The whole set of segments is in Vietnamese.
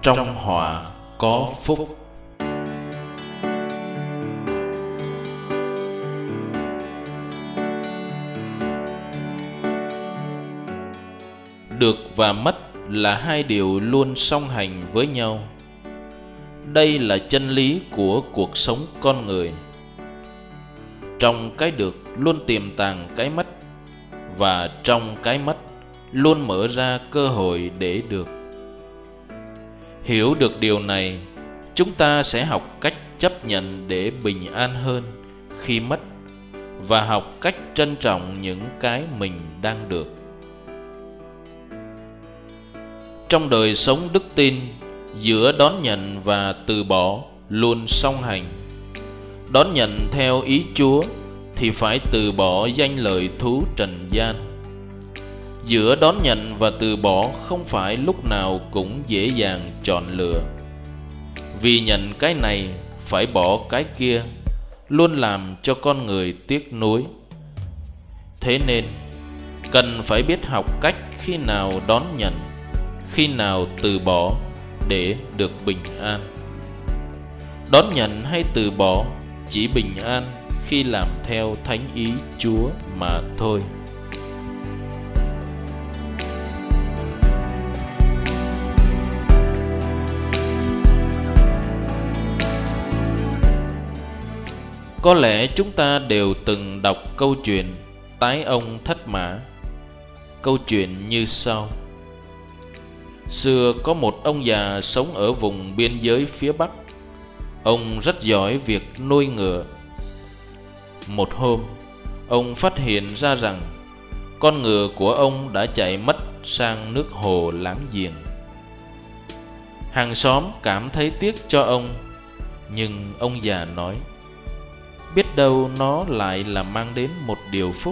trong họa có phúc. Được và mất là hai điều luôn song hành với nhau. Đây là chân lý của cuộc sống con người. Trong cái được luôn tiềm tàng cái mất, và trong cái mất luôn mở ra cơ hội để được. Hiểu được điều này, chúng ta sẽ học cách chấp nhận để bình an hơn khi mất, và học cách trân trọng những cái mình đang được. Trong đời sống đức tin, giữa đón nhận và từ bỏ luôn song hành. Đón nhận theo ý Chúa thì phải từ bỏ danh lợi thú trần gian. Giữa đón nhận và từ bỏ không phải lúc nào cũng dễ dàng chọn lựa. Vì nhận cái này phải bỏ cái kia luôn làm cho con người tiếc nuối. Thế nên cần phải biết học cách khi nào đón nhận, khi nào từ bỏ để được bình an. Đón nhận hay từ bỏ chỉ bình an khi làm theo thánh ý Chúa mà thôi. Có lẽ chúng ta đều từng đọc câu chuyện Tái ông thất mã. Câu chuyện như sau. Xưa có một ông già sống ở vùng biên giới phía Bắc. Ông rất giỏi việc nuôi ngựa. Một hôm, ông phát hiện ra rằng con ngựa của ông đã chạy mất sang nước hồ láng giềng. Hàng xóm cảm thấy tiếc cho ông, nhưng ông già nói: biết đâu nó lại là mang đến một điều phúc.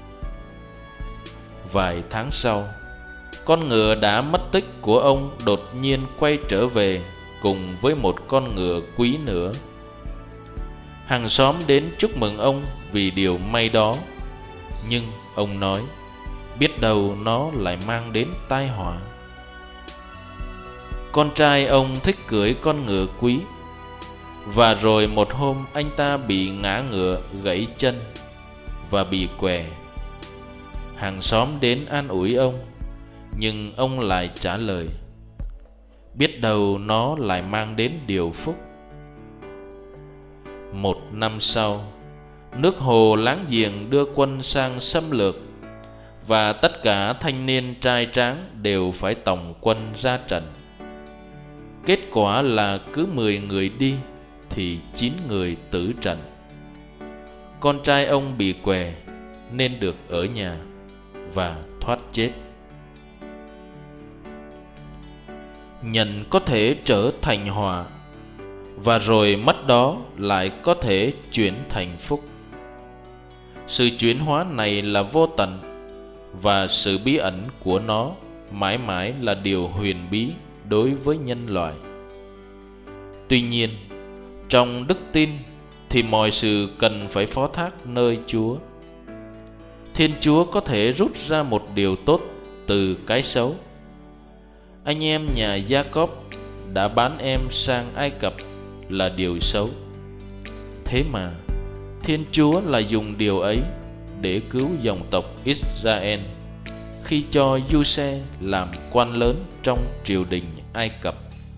Vài tháng sau, con ngựa đã mất tích của ông đột nhiên quay trở về cùng với một con ngựa quý nữa. Hàng xóm đến chúc mừng ông vì điều may đó, nhưng ông nói biết đâu nó lại mang đến tai họa. Con trai ông thích cưỡi con ngựa quý, và rồi một hôm anh ta bị ngã ngựa gãy chân và bị què. Hàng xóm đến an ủi ông, nhưng ông lại trả lời: biết đâu nó lại mang đến điều phúc. Một năm sau, nước hồ láng giềng đưa quân sang xâm lược, và tất cả thanh niên trai tráng đều phải tòng quân ra trận. Kết quả là cứ 10 người đi thì 9 người tử trận. Con trai ông bị què nên được ở nhà và thoát chết. Nhận có thể trở thành họa, và rồi mất đó lại có thể chuyển thành phúc. Sự chuyển hóa này là vô tận, và sự bí ẩn của nó mãi mãi là điều huyền bí đối với nhân loại. Tuy nhiên, trong đức tin thì mọi sự cần phải phó thác nơi Chúa. Thiên Chúa có thể rút ra một điều tốt từ cái xấu. Anh em nhà Gia-cốp đã bán em sang Ai Cập là điều xấu. Thế mà Thiên Chúa là dùng điều ấy để cứu dòng tộc Israel khi cho Giuse làm quan lớn trong triều đình Ai Cập.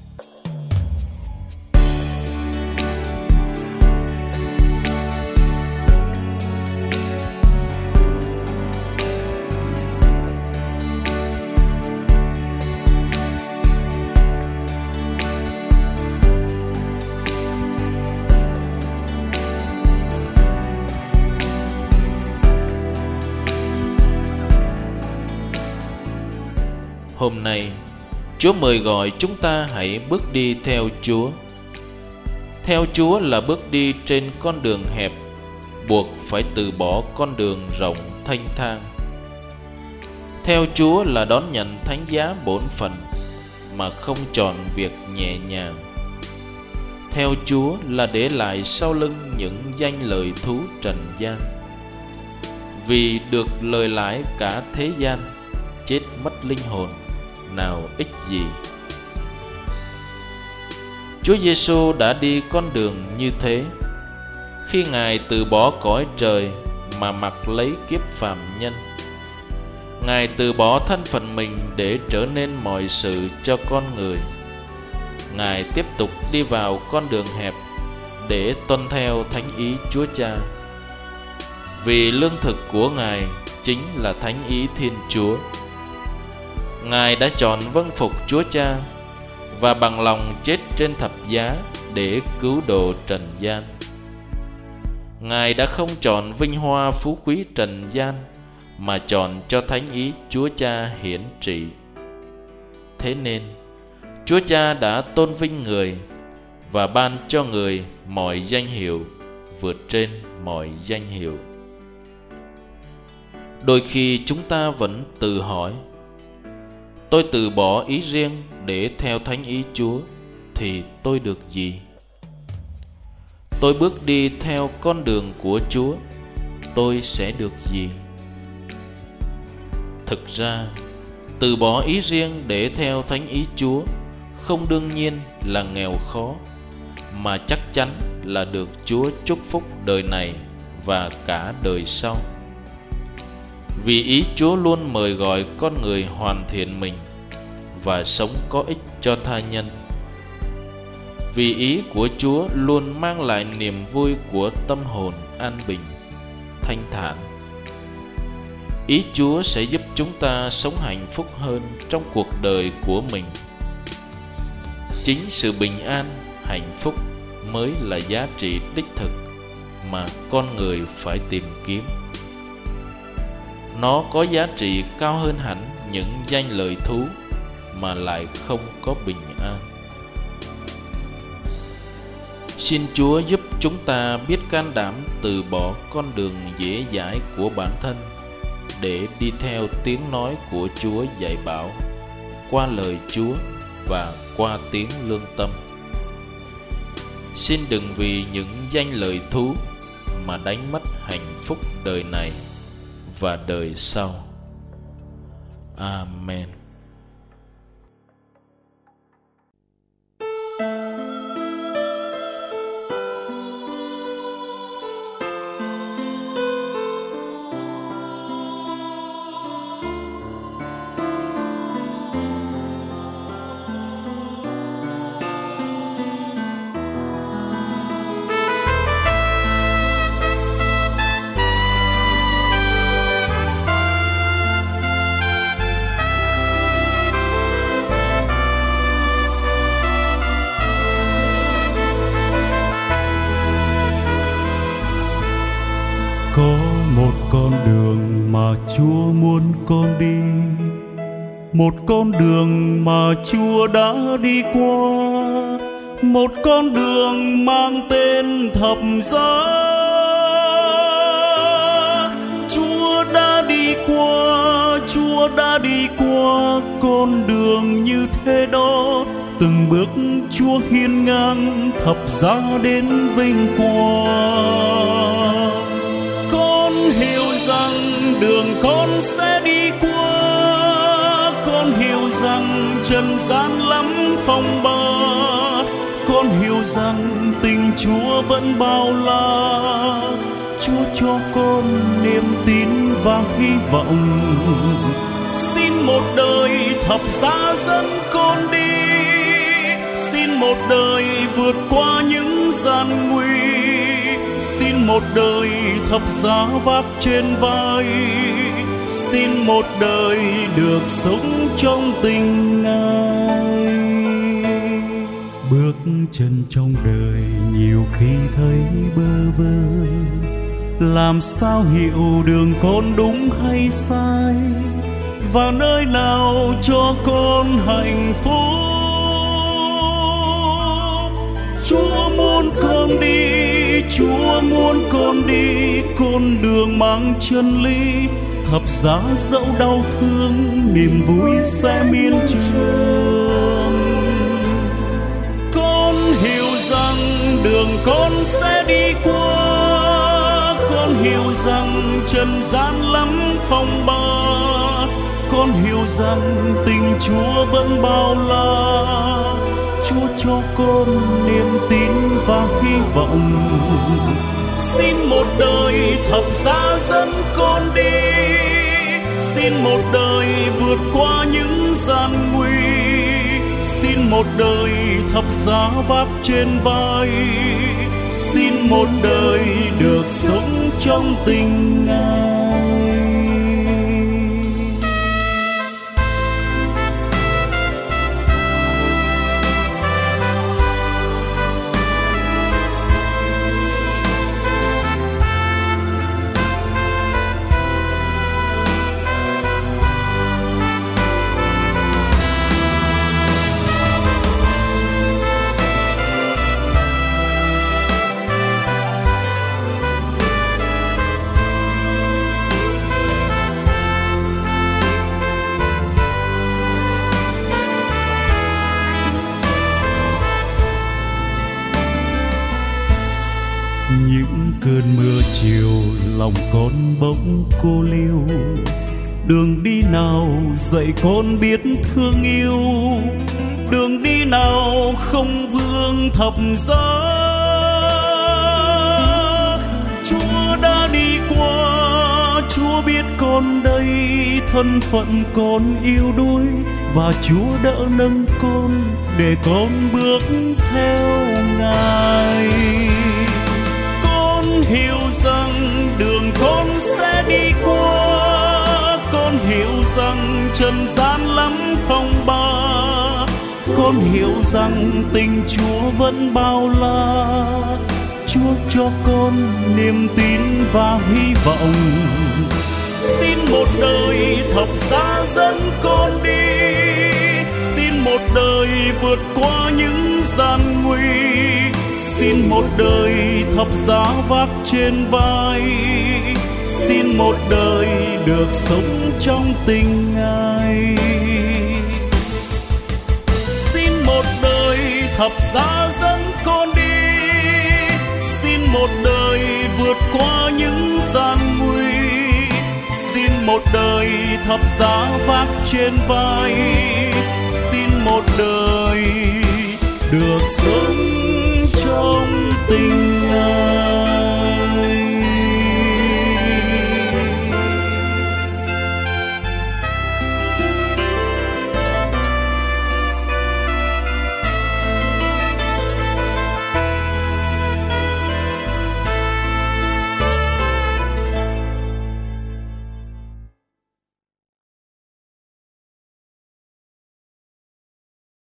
Hôm nay, Chúa mời gọi chúng ta hãy bước đi theo Chúa. Theo Chúa là bước đi trên con đường hẹp, buộc phải từ bỏ con đường rộng thanh thang. Theo Chúa là đón nhận thánh giá bổn phận mà không chọn việc nhẹ nhàng. Theo Chúa là để lại sau lưng những danh lợi thú trần gian. Vì được lời lãi cả thế gian, chết mất linh hồn nào ích gì. Chúa Giêsu đã đi con đường như thế khi Ngài từ bỏ cõi trời mà mặc lấy kiếp phàm nhân. Ngài từ bỏ thân phận mình để trở nên mọi sự cho con người. Ngài tiếp tục đi vào con đường hẹp để tuân theo thánh ý Chúa Cha. Vì lương thực của Ngài chính là thánh ý Thiên Chúa. Ngài đã chọn vâng phục Chúa Cha và bằng lòng chết trên thập giá để cứu độ trần gian. Ngài đã không chọn vinh hoa phú quý trần gian, mà chọn cho thánh ý Chúa Cha hiển trị. Thế nên Chúa Cha đã tôn vinh người và ban cho người mọi danh hiệu vượt trên mọi danh hiệu. Đôi khi chúng ta vẫn tự hỏi: tôi từ bỏ ý riêng để theo thánh ý Chúa thì tôi được gì? Tôi bước đi theo con đường của Chúa, tôi sẽ được gì? Thực ra, từ bỏ ý riêng để theo thánh ý Chúa không đương nhiên là nghèo khó, mà chắc chắn là được Chúa chúc phúc đời này và cả đời sau. Vì ý Chúa luôn mời gọi con người hoàn thiện mình và sống có ích cho tha nhân. Vì ý của Chúa luôn mang lại niềm vui của tâm hồn an bình, thanh thản. Ý Chúa sẽ giúp chúng ta sống hạnh phúc hơn trong cuộc đời của mình. Chính sự bình an, hạnh phúc mới là giá trị đích thực mà con người phải tìm kiếm. Nó có giá trị cao hơn hẳn những danh lợi thú mà lại không có bình an. Xin Chúa giúp chúng ta biết can đảm từ bỏ con đường dễ dãi của bản thân để đi theo tiếng nói của Chúa dạy bảo qua lời Chúa và qua tiếng lương tâm. Xin đừng vì những danh lợi thú mà đánh mất hạnh phúc đời này và đời sau. Amen. Có một con đường mà Chúa muốn con đi, một con đường mà Chúa đã đi qua, một con đường mang tên thập giá. Chúa đã đi qua, Chúa đã đi qua con đường như thế đó. Từng bước Chúa hiên ngang thập giá đến vinh quang. Con hiểu rằng đường con sẽ đi qua, con hiểu rằng trần gian lắm phong ba, con hiểu rằng tình Chúa vẫn bao la. Chúa cho con niềm tin và hy vọng. Xin một đời thập giá dẫn con đi, xin một đời vượt qua những gian nguy, xin một đời thập giá vác trên vai, xin một đời được sống trong tình Ngài. Bước chân trong đời nhiều khi thấy bơ vơ, làm sao hiểu đường con đúng hay sai, và nơi nào cho con hạnh phúc. Chúa muốn con đi, Chúa muốn con đi con đường mang chân lý. Thập giá dẫu đau thương, niềm vui sẽ miên trường. Con hiểu rằng đường con sẽ đi qua, con hiểu rằng trần gian lắm phong ba, con hiểu rằng tình Chúa vẫn bao la. Chúa cho con niềm tin và hy vọng. Xin một đời thập giá dẫn con đi, xin một đời vượt qua những gian nguy, xin một đời thập giá vác trên vai, xin một đời được sống trong tình Ngài. Những cơn mưa chiều lòng con bỗng cô liêu, đường đi nào dạy con biết thương yêu, đường đi nào không vương thập giá. Chúa đã đi qua, Chúa biết con đây, thân phận con yêu đuối, và Chúa đỡ nâng con để con bước theo Ngài. Hiểu rằng đường con sẽ đi qua, con hiểu rằng trần gian lắm phong ba, con hiểu rằng tình Chúa vẫn bao la. Chúa cho con niềm tin và hy vọng. Xin một đời thập giá dẫn con đi, xin một đời vượt qua những gian nguy, xin một đời thập giá vác trên vai, xin một đời được sống trong tình Ngài. Xin một đời thập giá dẫn con đi, xin một đời vượt qua những gian nguy, xin một đời thập giá vác trên vai, xin một đời được sống trong tình